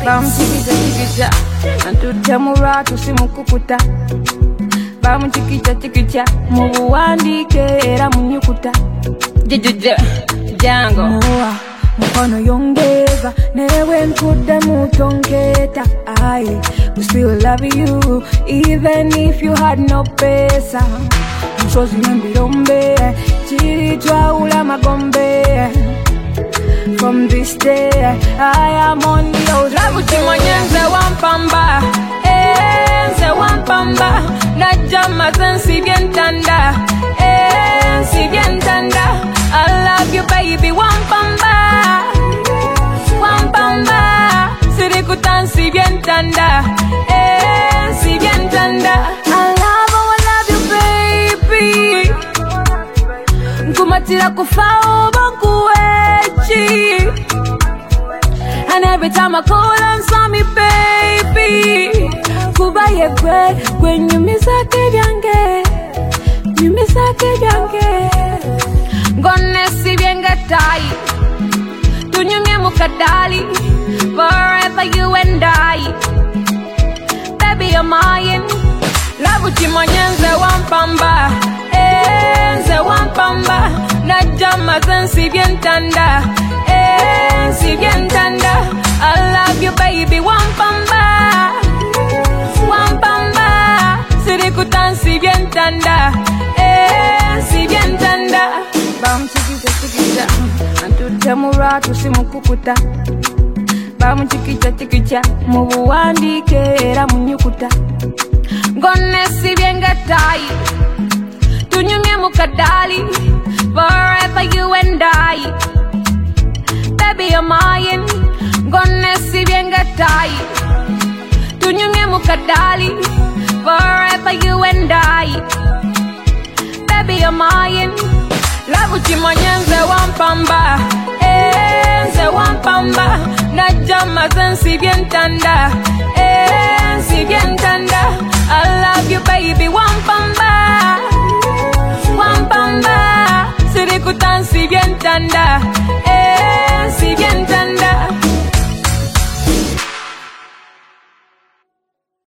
Bam chikicha chikicha, antuthamura tusimukukuta. Bam chikicha chikicha, mubuwandike era munyukuta. Jango Moa, mukono yongeza, newe nkude mutongeta. We still love you, even if you had no pesa. Mshozi mbirombe, chiritwa ula magombe. From this day, I am on your Rabuti mwenyenze wampamba, nze wampamba. Najama zensi bientanda, si bientanda. I love you baby, wampamba, wampamba. Sirikutansi bientanda, si bientanda. I love you baby. Nkumatira kufao bankuwechi. And every time I call answer me baby. Kubaye when you miss a kebyange. You miss a kebyange. Gonna see bienga tai. Tunyunge mukadali. Forever you and I. Baby you're mine. Labuti mwenyenze wampamba. Nze wampamba. Najama zensi bientanda. Si bientanda. I love you baby wampamba. Wampamba. Sirikutansi bientanda. Si bientanda. Bam chikicha chikicha, antuthamura tusimukukuta. Bam chikicha chikicha, mubuwandike era munyukuta. Ngone si bienga tai, tunyunge mukadali. Forever you and I. Baby you're mine. Ngone si bienga tai, tunyunge mukadali. Forever you and I. Baby you're mine. Labuti mwenyenze wampamba, nze wampamba. Najama zensi bientanda, si bientanda. I love you baby wampamba, wampamba. Sirikutansi bientanda.